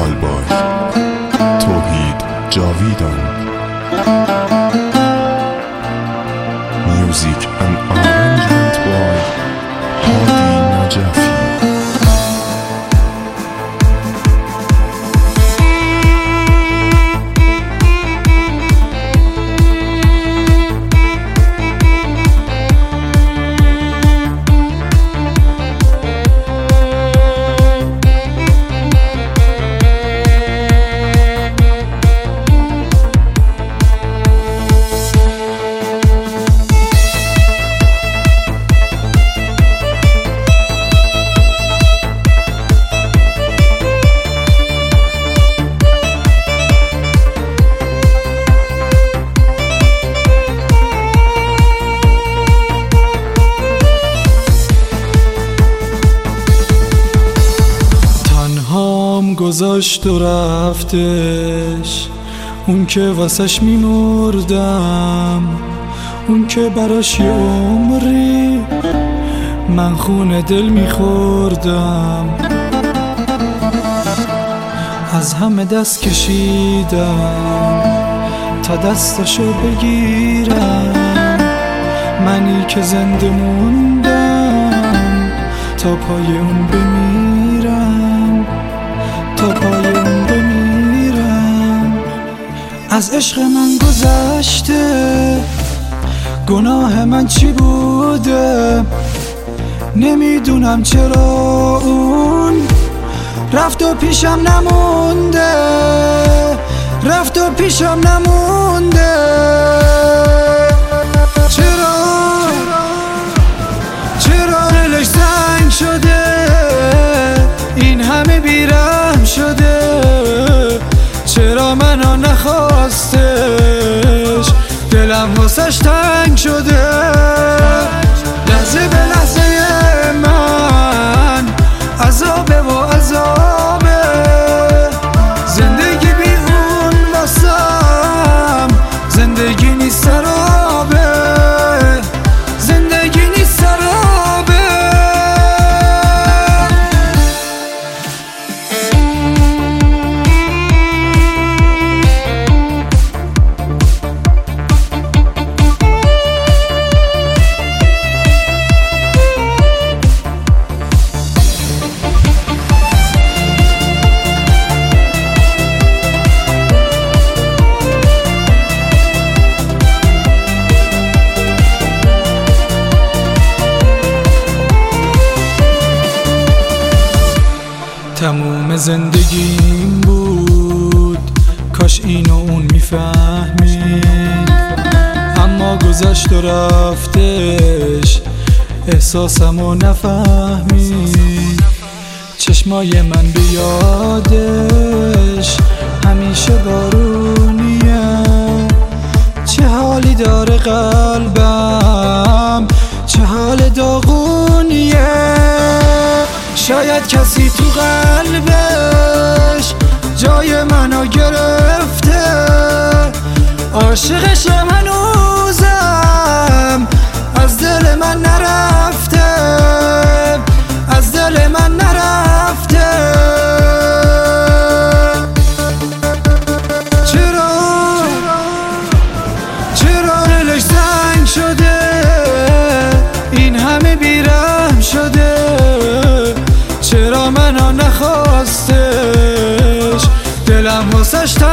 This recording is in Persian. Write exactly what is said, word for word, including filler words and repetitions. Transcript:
کالباش توحید جاویدان میوزیک and arrangement by هادی نجفی. گذاشت و رفتش اون که واسش میمردم، اون که براش یه عمری من خون دل میخوردم. از همه دست کشیدم تا دستشو بگیرم، منی که زنده موندم تا پای اون بمیرم، تا پای اون بمیرم. از عشق من گذشته گناه من چی بوده، نمیدونم چرا اون رفت و پیشم نمونده، رفت و پیشم نمونده. چرا چرا دلش سنگ شده، این همه بیرحم شده، چرا منو نخواستش، دلم واسش تنگ شده. لحظه به لحظه من عذابه و عذابه، زندگی بی اون واسم زندگی نیست، سرابه، زندگی نیست، سرابه. تموم زندگیم بود کاش اینو اون میفهمید، اما گذشت و رفتش احساسمو نفهمید. چشمای من بیادش همیشه بارونیه، چه حالی داره قلبم، چه حال داغونیه. شاید کسی تو قلبش جای منو گرفته، عاشقشم هنوزم از دل من نرفته، از دل من نرفته. چرا چرا دلش سنگ شده، این همه بیرحم شده، چرا منو نخواستش، دلم واسش